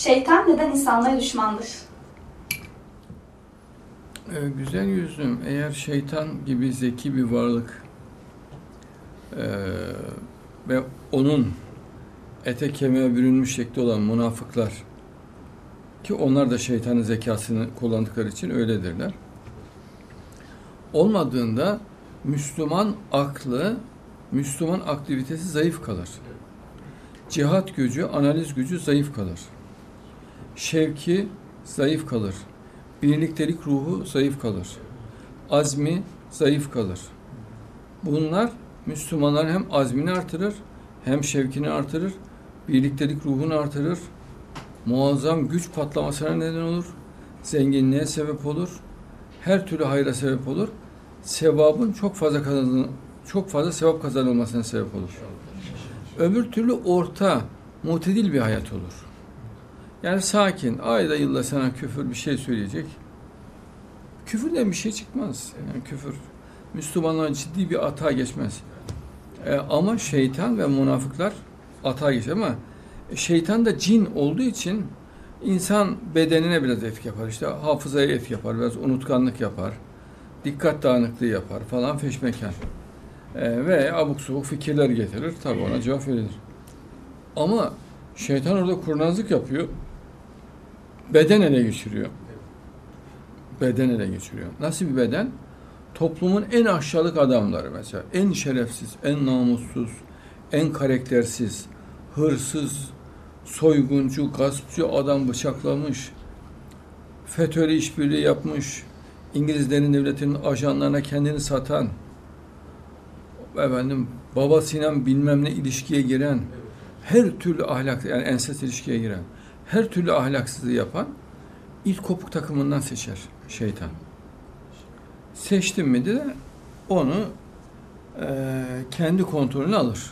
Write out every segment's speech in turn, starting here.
Şeytan neden insanlara düşmandır? Güzel yüzüm, eğer şeytan gibi zeki bir varlık ve onun ete kemiğe bürünmüş şekli olan münafıklar, ki onlar da şeytanın zekasını kullandıkları için öyledirler, olmadığında Müslüman aklı, Müslüman aktivitesi zayıf kalır. Cihat gücü, analiz gücü zayıf kalır. Şevki zayıf kalır. Birliktelik ruhu zayıf kalır. Azmi zayıf kalır. Bunlar Müslümanların hem azmini artırır, hem şevkini artırır, birliktelik ruhunu artırır, muazzam güç patlamasına neden olur, zenginliğe sebep olur, her türlü hayra sebep olur, sevabın çok fazla sevap kazanılmasına sebep olur. Öbür türlü orta, mutedil bir hayat olur. Yani sakin, ayda yılda sana küfür bir şey söyleyecek. Küfürden bir şey çıkmaz. Yani küfür, Müslümanlar ciddi bir atağa geçmez. Ama şeytan ve münafıklar atağa geçer ama şeytan da cin olduğu için insan bedenine biraz etki yapar. İşte hafızaya etki yapar, biraz unutkanlık yapar, dikkat dağınıklığı yapar falan feşmekan. Ve abuk subuk fikirler getirir. Tabii ona cevap verilir. Ama şeytan orada kurnazlık yapıyor. Beden ele geçiriyor. Beden ele geçiriyor. Nasıl bir beden? Toplumun en aşağılık adamları mesela. En şerefsiz, en namussuz, en karaktersiz, hırsız, soyguncu, gaspçı adam bıçaklamış, FETÖ'yle işbirliği yapmış, İngilizlerin devletinin ajanlarına kendini satan, babasıyla bilmem ne ilişkiye giren, her türlü ahlak, yani ensest ilişkiye giren, her türlü ahlaksızlığı yapan ilk kopuk takımından seçer şeytan. Seçtim mi de onu kendi kontrolüne alır.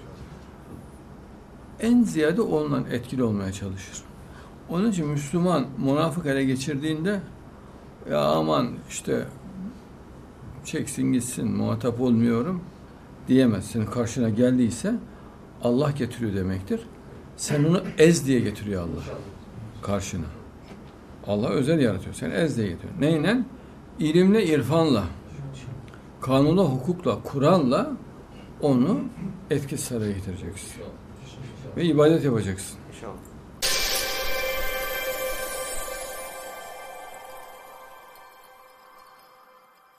En ziyade ondan etkili olmaya çalışır. Onun için Müslüman münafık ele geçirdiğinde ya aman işte çeksin gitsin muhatap olmuyorum diyemez. Senin karşına geldiyse Allah getiriyor demektir. Sen onu ez diye getiriyor Allah karşına. Allah özel yaratıyor. Sen ez diye getiriyor. Neyle? İlimle, irfanla, kanunla, hukukla, Kur'an'la onu etkisiz hale getireceksin. Ve ibadet yapacaksın.